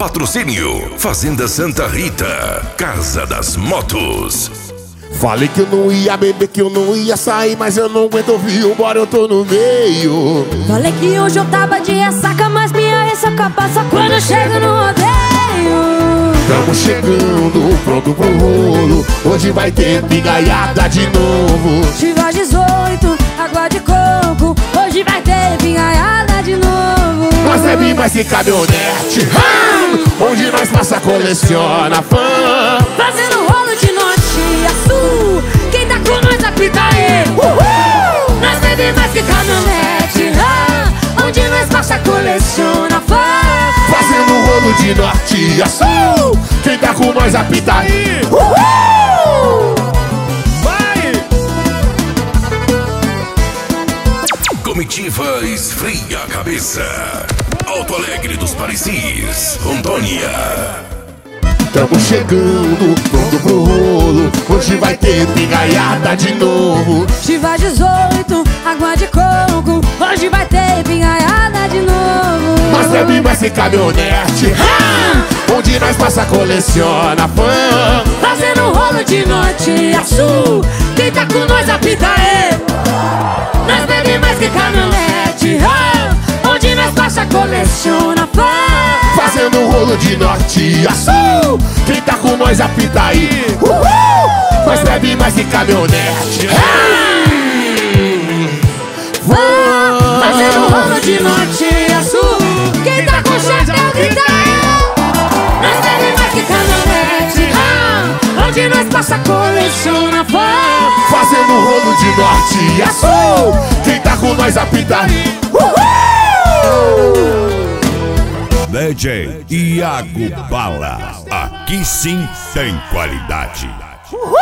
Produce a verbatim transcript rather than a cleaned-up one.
Patrocínio Fazenda Santa Rita, Casa das Motos. Falei que eu não ia beber, que eu não ia sair, mas eu não aguento ouvir, embora eu tô no meio. Falei que hoje eu tava de ressaca, mas minha ressaca passa quando eu chego no rodeio. Tamo chegando, pronto pro rolo, hoje vai ter pingaiada de novo. Chivas dezoito, água de coco, hoje vai ter pingaiada de novo. Nós bebe mais que caminhonete, onde nós passa coleciona fã. Fazendo rolo de norte a sul, quem tá com nós apita aí. Uhul! Nós bebe mais que caminhonete, ah, onde nós passa coleciona fã. Fazendo rolo de norte a sul, quem tá com nós apita aí. Uhul! Vai! Comitiva esfria a cabeça. Alto Alegre dos Parecis, Rondônia. Tamo chegando, pronto pro rolo, hoje vai ter pingaiada de novo. Chivas dezoito, água de coco, hoje vai ter pingaiada de novo. Nós bebe mais que caminhonete, onde nós passa coleciona fã. Fazendo rolo de norte a sul, quem tá com nós apita aí. Nós bebe mais que caminhonete, onde nós passa coleciona fã. Fazendo rolo de norte a sul, quem tá com nós apita aí. Uhul! Nós bebe mais que caminhonete. Fazendo rolo de norte a sul, quem tá com chapéu grita eu. Nós bebe mais que caminhonete, onde nós passa coleciona fã. Fazendo rolo de norte a sul, quem tá com nós apita aí. Uhul! D J Iago Bala, aqui sim tem qualidade. Uhul!